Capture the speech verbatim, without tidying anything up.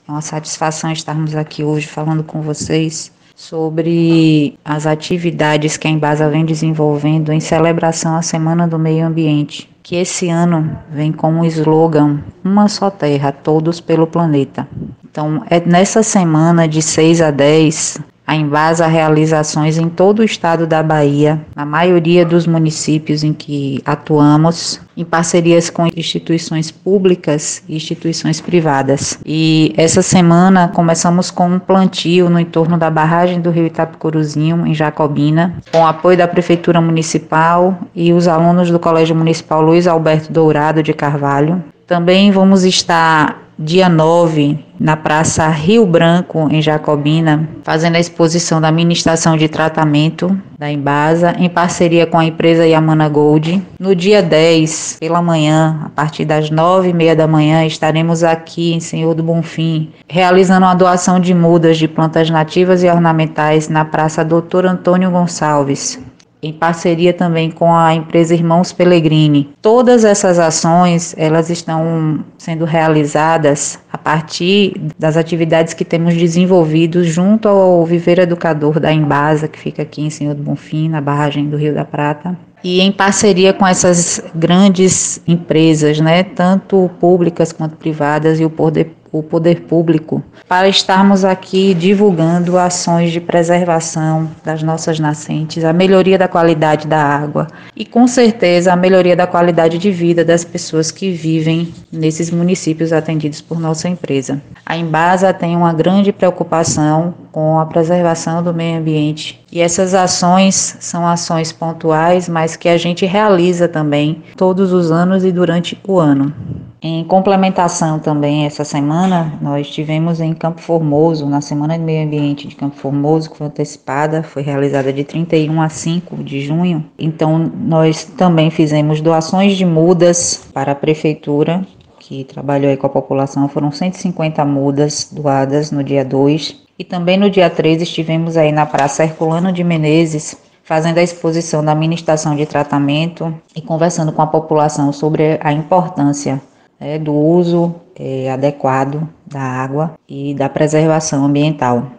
É uma satisfação estarmos aqui hoje falando com vocês sobre as atividades que a Embasa vem desenvolvendo em celebração à Semana do Meio Ambiente, que esse ano vem com o slogan Uma Só Terra, Todos pelo Planeta. Então, é nessa semana de seis a dez, a Embasa realiza ações em todo o estado da Bahia, na maioria dos municípios em que atuamos, em parcerias com instituições públicas e instituições privadas. E essa semana começamos com um plantio no entorno da barragem do Rio Itapicuruzinho, em Jacobina, com o apoio da Prefeitura Municipal e os alunos do Colégio Municipal Luiz Alberto Dourado de Carvalho. Também vamos estar dia nove, na Praça Rio Branco, em Jacobina, fazendo a exposição da mini estação de tratamento da Embasa, em parceria com a empresa Yamana Gold. No dia dez, pela manhã, a partir das nove e meia da manhã, estaremos aqui em Senhor do Bonfim, realizando a doação de mudas de plantas nativas e ornamentais na Praça Doutor Antônio Gonçalves, em parceria também com a empresa Irmãos Pellegrini. Todas essas ações, elas estão sendo realizadas a partir das atividades que temos desenvolvido junto ao Viveiro Educador da Embasa, que fica aqui em Senhor do Bonfim, na barragem do Rio da Prata, e em parceria com essas grandes empresas, né, tanto públicas quanto privadas, e o poder o poder público, para estarmos aqui divulgando ações de preservação das nossas nascentes, a melhoria da qualidade da água e, com certeza, a melhoria da qualidade de vida das pessoas que vivem nesses municípios atendidos por nossa empresa. A Embasa tem uma grande preocupação com a preservação do meio ambiente e essas ações são ações pontuais, mas que a gente realiza também todos os anos e durante o ano. Em complementação também, essa semana, nós estivemos em Campo Formoso, na Semana de Meio Ambiente de Campo Formoso, que foi antecipada, foi realizada de trinta e um a cinco de junho. Então, nós também fizemos doações de mudas para a Prefeitura, que trabalhou aí com a população. Foram cento e cinquenta mudas doadas no dia dois. E também no dia três estivemos aí na Praça Herculano de Menezes, fazendo a exposição da mini estação de tratamento e conversando com a população sobre a importância É, do uso é, adequado da água e da preservação ambiental.